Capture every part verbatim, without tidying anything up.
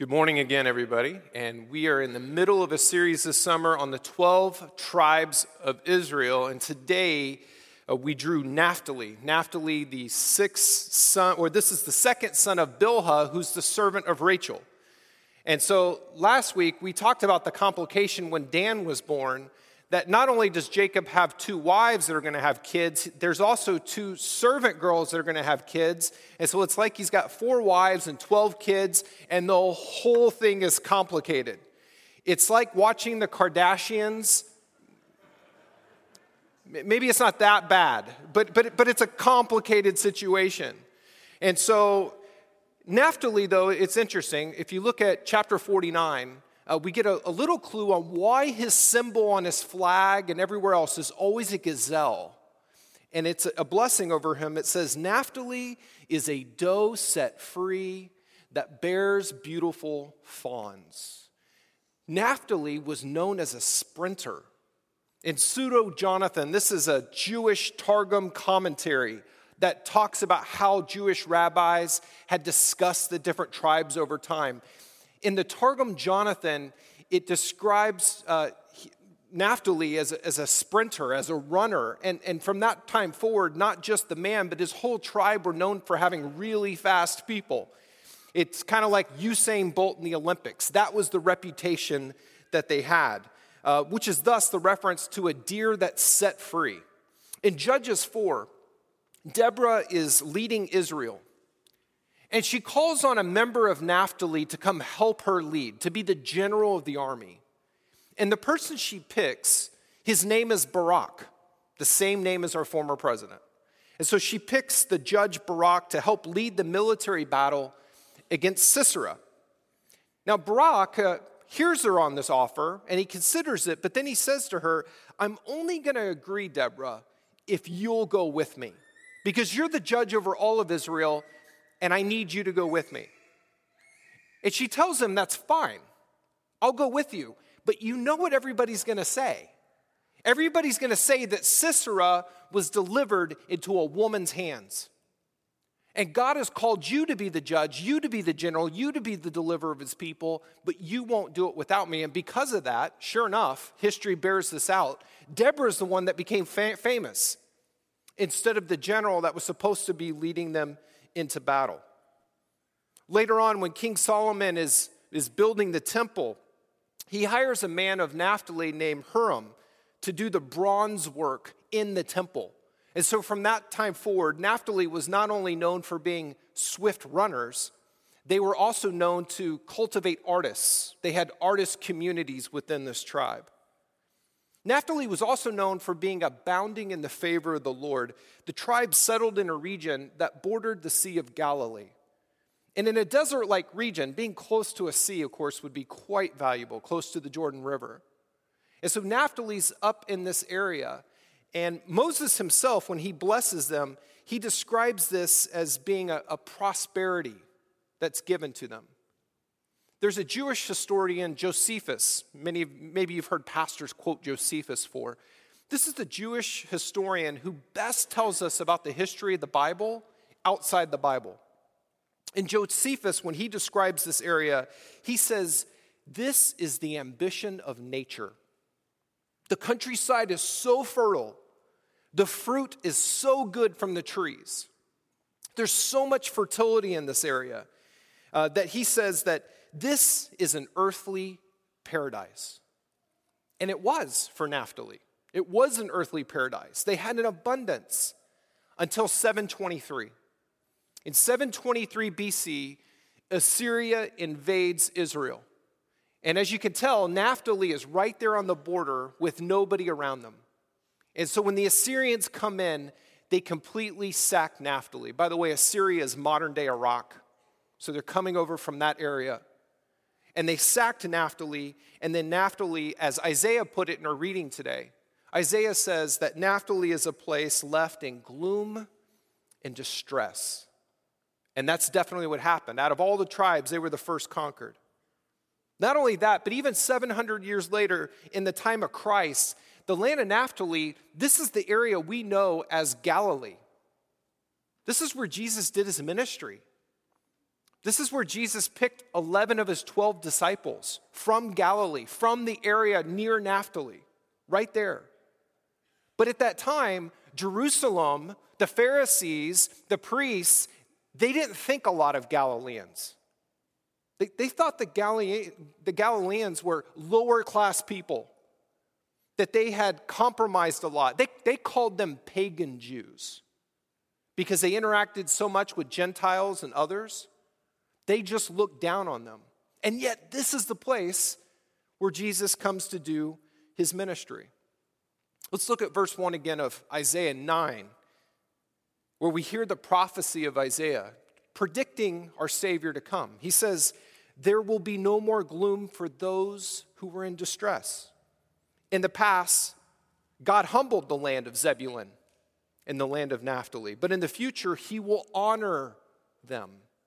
Good morning again, everybody. And we are in the middle of a series this summer on the twelve tribes of Israel. And today uh, we drew Naphtali. Naphtali, the sixth son, or this is the second son of Bilhah, who's the servant of Rachel. And so last week we talked about the complication when Dan was born, that not only does Jacob have two wives that are going to have kids, there's also two servant girls that are going to have kids. And so it's like he's got four wives and twelve kids, and the whole thing is complicated. It's like watching the Kardashians. Maybe it's not that bad, but, but, but it's a complicated situation. And so Naphtali, though, it's interesting. If you look at chapter forty-nine, Uh, we get a, a little clue on why his symbol on his flag and everywhere else is always a gazelle. And it's a, a blessing over him. It says, Naphtali is a doe set free that bears beautiful fawns. Naphtali was known as a sprinter. In Pseudo-Jonathan, this is a Jewish Targum commentary that talks about how Jewish rabbis had discussed the different tribes over time. In the Targum Jonathan, it describes uh, Naphtali as a, as a sprinter, as a runner. And, and from that time forward, not just the man, but his whole tribe were known for having really fast people. It's kind of like Usain Bolt in the Olympics. That was the reputation that they had, uh, which is thus the reference to a deer that's set free. In Judges four, Deborah is leading Israel. And she calls on a member of Naphtali to come help her lead, to be the general of the army. And the person she picks, his name is Barak, the same name as our former president. And so she picks the judge Barak to help lead the military battle against Sisera. Now Barak uh, hears her on this offer, and he considers it, but then he says to her, I'm only going to agree, Deborah, if you'll go with me, because you're the judge over all of Israel, and I need you to go with me. And she tells him, that's fine. I'll go with you. But you know what everybody's going to say. Everybody's going to say that Sisera was delivered into a woman's hands. And God has called you to be the judge, you to be the general, you to be the deliverer of his people, but you won't do it without me. And because of that, sure enough, history bears this out. Deborah's the one that became fa- famous instead of the general that was supposed to be leading them into battle. Later on, when King Solomon is, is building the temple, he hires a man of Naphtali named Huram to do the bronze work in the temple. And so from that time forward, Naphtali was not only known for being swift runners, they were also known to cultivate artists. They had artist communities within this tribe. Naphtali was also known for being abounding in the favor of the Lord. The tribe settled in a region that bordered the Sea of Galilee. And in a desert-like region, being close to a sea, of course, would be quite valuable, close to the Jordan River. And so Naphtali's up in this area. And Moses himself, when he blesses them, he describes this as being a, a prosperity that's given to them. There's a Jewish historian, Josephus. Many, maybe you've heard pastors quote Josephus for. This is the Jewish historian who best tells us about the history of the Bible outside the Bible. And Josephus, when he describes this area, he says, this is the ambition of nature. The countryside is so fertile. The fruit is so good from the trees. There's so much fertility in this area uh, that he says that this is an earthly paradise. And it was for Naphtali. It was an earthly paradise. They had an abundance until seven twenty-three. In seven twenty-three B C, Assyria invades Israel. And as you can tell, Naphtali is right there on the border with nobody around them. And so when the Assyrians come in, they completely sack Naphtali. By the way, Assyria is modern-day Iraq. So they're coming over from that area. And they sacked Naphtali, and then Naphtali, as Isaiah put it in our reading today, Isaiah says that Naphtali is a place left in gloom and distress. And that's definitely what happened. Out of all the tribes, they were the first conquered. Not only that, but even seven hundred years later, in the time of Christ, the land of Naphtali, this is the area we know as Galilee. This is where Jesus did his ministry. This is where Jesus picked eleven of his twelve disciples from Galilee, from the area near Naphtali, right there. But at that time, Jerusalem, the Pharisees, the priests, they didn't think a lot of Galileans. They, they thought the, Galilee, the Galileans were lower class people, that they had compromised a lot. They, they called them pagan Jews because they interacted so much with Gentiles and others. They just looked down on them. And yet this is the place where Jesus comes to do his ministry. Let's look at verse one again of Isaiah nine, where we hear the prophecy of Isaiah predicting our Savior to come. He says, "There will be no more gloom for those who were in distress." In the past, God humbled the land of Zebulun and the land of Naphtali, but in the future, he will honor them.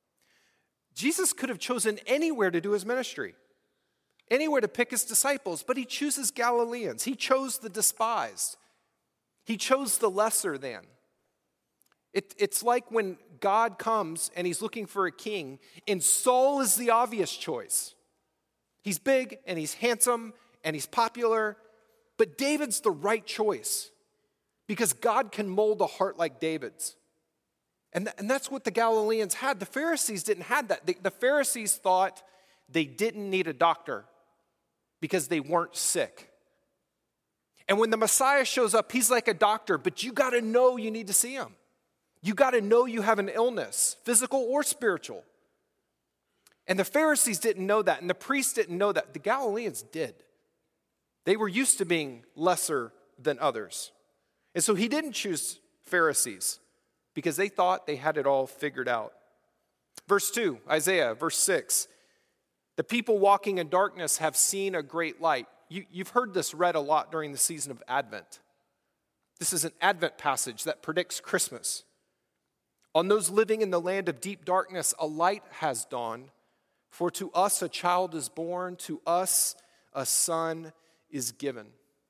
Jesus could have chosen anywhere to do his ministry, anywhere to pick his disciples, but he chooses Galileans. He chose the despised. He chose the lesser than. It, it's like when God comes and he's looking for a king, and Saul is the obvious choice. He's big and he's handsome and he's popular, but David's the right choice because God can mold a heart like David's. And, th- and that's what the Galileans had. The Pharisees didn't have that. The, the Pharisees thought they didn't need a doctor because they weren't sick. And when the Messiah shows up, he's like a doctor, but you got to know you need to see him. You got to know you have an illness, physical or spiritual. And the Pharisees didn't know that, and the priests didn't know that. The Galileans did. They were used to being lesser than others. And so he didn't choose Pharisees because they thought they had it all figured out. Verse two, Isaiah, verse six. "The people walking in darkness have seen a great light." You, you've heard this read a lot during the season of Advent. This is an Advent passage that predicts Christmas. "On those living in the land of deep darkness, a light has dawned. For to us a child is born, to us a son is given."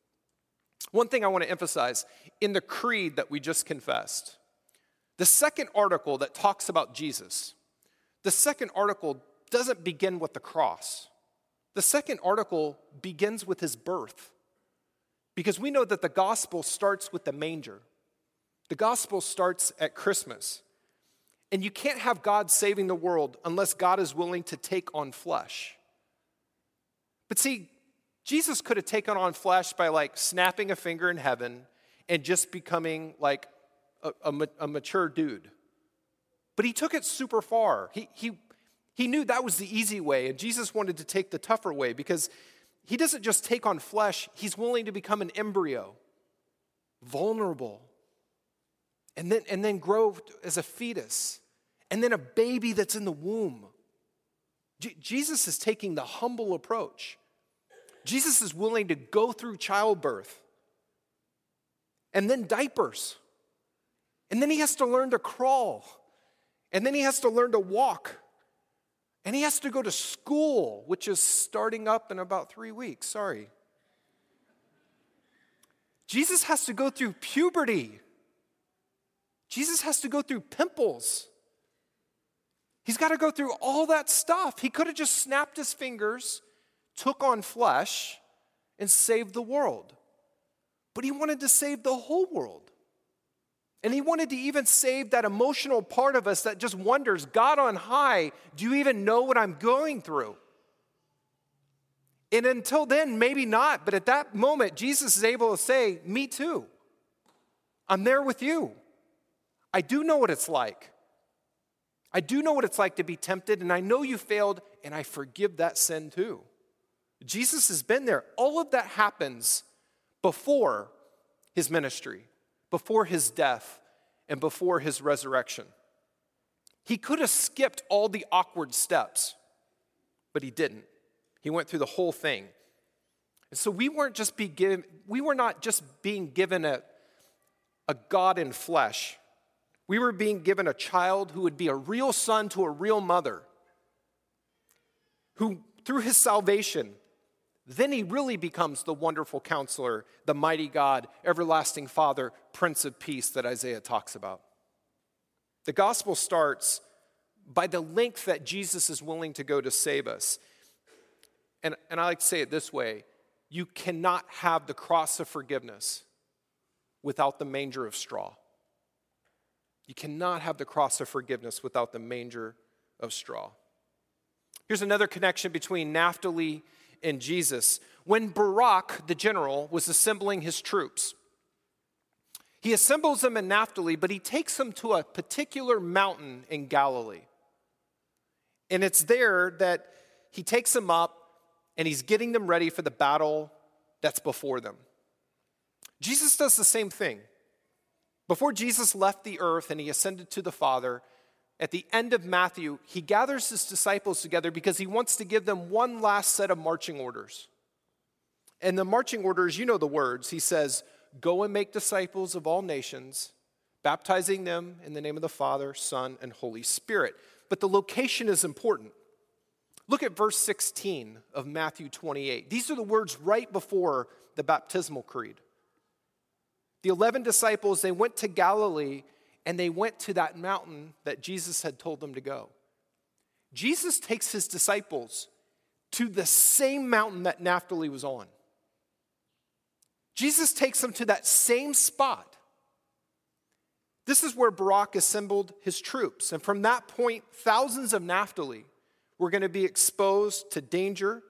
One thing I want to emphasize, in the creed that we just confessed, the second article that talks about Jesus, the second article doesn't begin with the cross. The second article begins with his birth. Because we know that the gospel starts with the manger. The gospel starts at Christmas. And you can't have God saving the world unless God is willing to take on flesh. But see, Jesus could have taken on flesh by like snapping a finger in heaven and just becoming like a, a, a mature dude. But he took it super far. He, he, he knew that was the easy way, and Jesus wanted to take the tougher way because he doesn't just take on flesh, he's willing to become an embryo, vulnerable, and then, and then grow as a fetus, and then a baby that's in the womb. J- Jesus is taking the humble approach. Jesus is willing to go through childbirth and then diapers. And then he has to learn to crawl. And then he has to learn to walk. And he has to go to school, which is starting up in about three weeks. Sorry. Jesus has to go through puberty. Jesus has to go through pimples. He's got to go through all that stuff. He could have just snapped his fingers, took on flesh, and saved the world. But he wanted to save the whole world. And he wanted to even save that emotional part of us that just wonders, God on high, do you even know what I'm going through? And until then, maybe not. But at that moment, Jesus is able to say, me too. I'm there with you. I do know what it's like. I do know what it's like to be tempted, and I know you failed, and I forgive that sin too. Jesus has been there. All of that happens before his ministry, before his death, and before his resurrection. He could have skipped all the awkward steps, but he didn't. He went through the whole thing. And so we weren't just be given, we were not just being given a, a God in flesh. We were being given a child who would be a real son to a real mother, who through his salvation, then he really becomes the wonderful counselor, the mighty God, everlasting Father, Prince of Peace that Isaiah talks about. The gospel starts by the length that Jesus is willing to go to save us. And, and I like to say it this way: you cannot have the cross of forgiveness without the manger of straw. You cannot have the cross of forgiveness without the manger of straw. Here's another connection between Naphtali and Jesus. When Barak, the general, was assembling his troops, he assembles them in Naphtali, but he takes them to a particular mountain in Galilee. And it's there that he takes them up and he's getting them ready for the battle that's before them. Jesus does the same thing. Before Jesus left the earth and he ascended to the Father, at the end of Matthew, he gathers his disciples together because he wants to give them one last set of marching orders. And the marching orders, you know the words. He says, "Go and make disciples of all nations, baptizing them in the name of the Father, Son, and Holy Spirit." But the location is important. Look at verse sixteen of Matthew twenty-eight. These are the words right before the baptismal creed. The eleven disciples, they went to Galilee, and they went to that mountain that Jesus had told them to go. Jesus takes his disciples to the same mountain that Naphtali was on. Jesus takes them to that same spot. This is where Barak assembled his troops. And from that point, thousands of Naphtali were going to be exposed to danger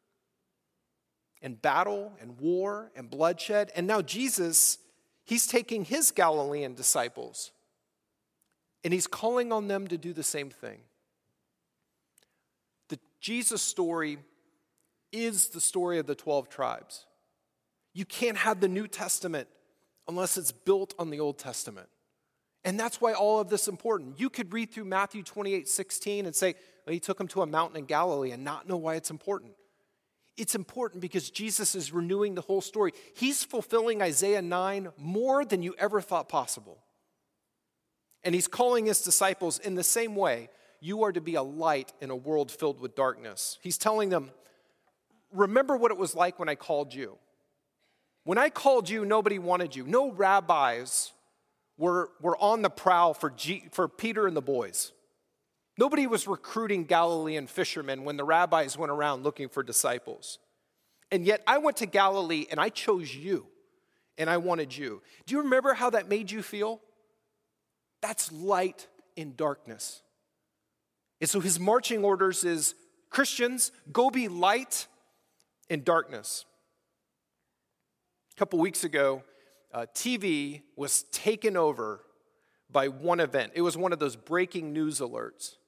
and battle and war and bloodshed. And now Jesus, he's taking his Galilean disciples and he's calling on them to do the same thing. The Jesus story is the story of the twelve tribes. You can't have the New Testament unless it's built on the Old Testament. And that's why all of this is important. You could read through Matthew twenty-eight sixteen and say, well, he took them to a mountain in Galilee, and not know why it's important. It's important because Jesus is renewing the whole story. He's fulfilling Isaiah nine more than you ever thought possible. And he's calling his disciples in the same way. You are to be a light in a world filled with darkness. He's telling them, remember what it was like when I called you. When I called you, nobody wanted you. No rabbis were, were on the prowl for, G, for Peter and the boys. Nobody was recruiting Galilean fishermen when the rabbis went around looking for disciples. And yet I went to Galilee and I chose you and I wanted you. Do you remember how that made you feel? That's light in darkness. And so his marching orders is, Christians, go be light in darkness. A couple weeks ago, uh, T V was taken over by one event. It was one of those breaking news alerts.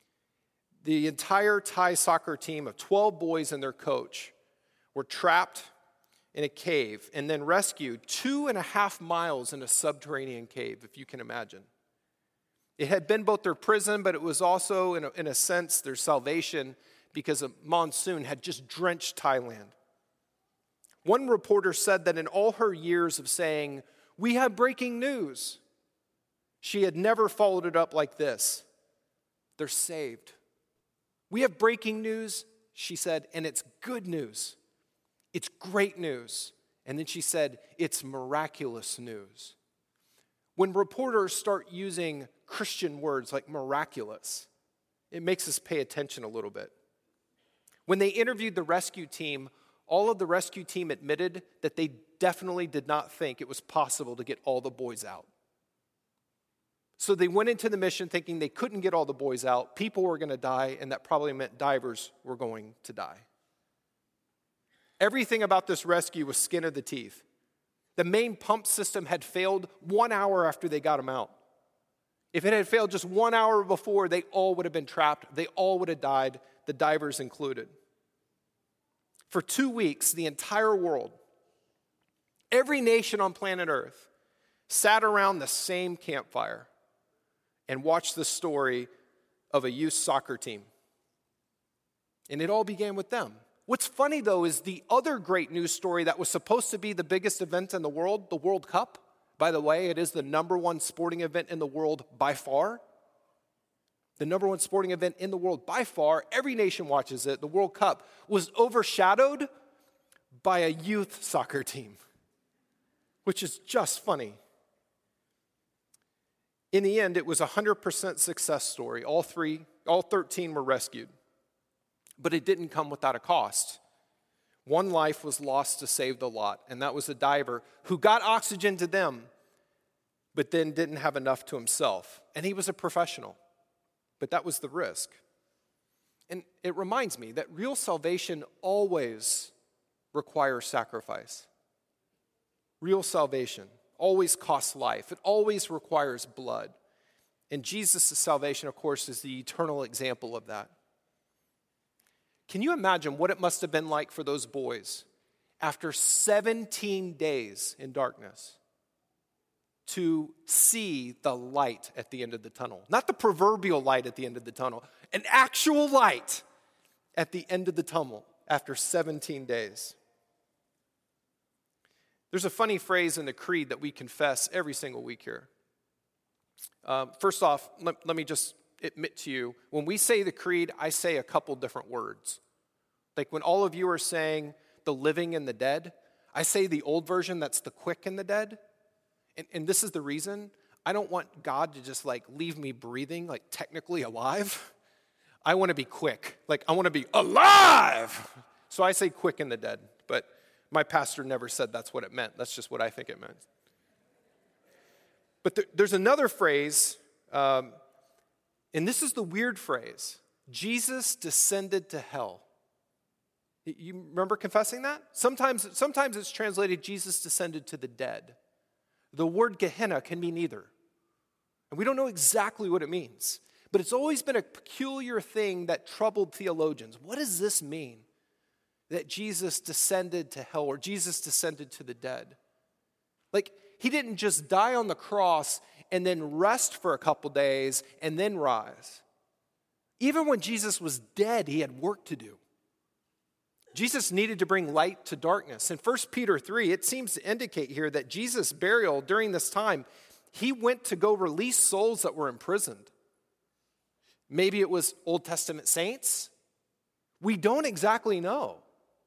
The entire Thai soccer team of twelve boys and their coach were trapped in a cave and then rescued two and a half miles in a subterranean cave, if you can imagine. It had been both their prison, but it was also, in a, in a sense, their salvation because a monsoon had just drenched Thailand. One reporter said that in all her years of saying, we have breaking news, she had never followed it up like this. They're saved. We have breaking news, she said, and it's good news. It's great news. And then she said, it's miraculous news. When reporters start using Christian words like miraculous, it makes us pay attention a little bit. When they interviewed the rescue team, all of the rescue team admitted that they definitely did not think it was possible to get all the boys out. So they went into the mission thinking they couldn't get all the boys out, people were going to die, and that probably meant divers were going to die. Everything about this rescue was skin of the teeth. The main pump system had failed one hour after they got them out. If it had failed just one hour before, they all would have been trapped. They all would have died, the divers included. For two weeks, the entire world, every nation on planet Earth, sat around the same campfire and watched the story of a youth soccer team. And it all began with them. What's funny, though, is the other great news story that was supposed to be the biggest event in the world, the World Cup. By the way, it is the number one sporting event in the world by far. The number one sporting event in the world by far. Every nation watches it. The World Cup was overshadowed by a youth soccer team, which is just funny. In the end, it was a one hundred percent success story. All three, all thirteen were rescued. But it didn't come without a cost. One life was lost to save the lot, and that was a diver who got oxygen to them, but then didn't have enough to himself. And he was a professional, but that was the risk. And it reminds me that real salvation always requires sacrifice. Real salvation always costs life. It always requires blood. And Jesus' salvation, of course, is the eternal example of that. Can you imagine what it must have been like for those boys after seventeen days in darkness to see the light at the end of the tunnel? Not the proverbial light at the end of the tunnel, an actual light at the end of the tunnel after seventeen days. There's a funny phrase in the creed that we confess every single week here. Um, first off, let, let me just admit to you, when we say the creed, I say a couple different words. Like when all of you are saying the living and the dead, I say the old version, that's the quick and the dead. And, and this is the reason. I don't want God to just like leave me breathing, like technically alive. I want to be quick. Like I want to be alive. So I say quick and the dead. But my pastor never said that's what it meant. That's just what I think it meant. But there, there's another phrase, um, and this is the weird phrase. Jesus descended to hell. You remember confessing that? Sometimes, sometimes it's translated, Jesus descended to the dead. The word Gehenna can mean either. And we don't know exactly what it means. But it's always been a peculiar thing that troubled theologians. What does this mean? That Jesus descended to hell, or Jesus descended to the dead. Like, he didn't just die on the cross and then rest for a couple days and then rise. Even when Jesus was dead, he had work to do. Jesus needed to bring light to darkness. In First Peter three, it seems to indicate here that Jesus' burial during this time, he went to go release souls that were imprisoned. Maybe it was Old Testament saints. We don't exactly know.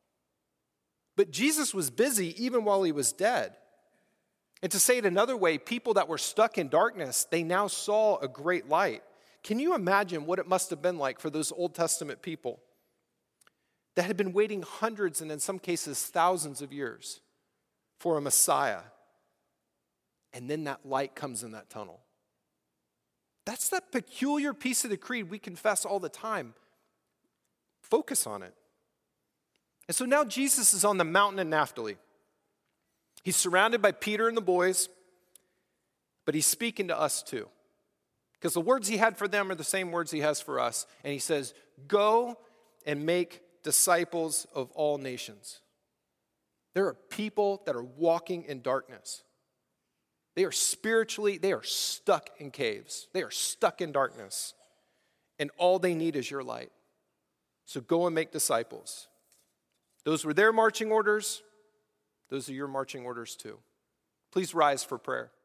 But Jesus was busy even while he was dead. And to say it another way, people that were stuck in darkness, they now saw a great light. Can you imagine what it must have been like for those Old Testament people that had been waiting hundreds and in some cases thousands of years for a Messiah? And then that light comes in that tunnel. That's that peculiar piece of the creed we confess all the time. Focus on it. And so now Jesus is on the mountain in Naphtali. He's surrounded by Peter and the boys, but he's speaking to us too. Because the words he had for them are the same words he has for us. And he says, go and make disciples of all nations. There are people that are walking in darkness. They are spiritually, they are stuck in caves. They are stuck in darkness. And all they need is your light. So go and make disciples. Those were their marching orders. Those are your marching orders too. Please rise for prayer.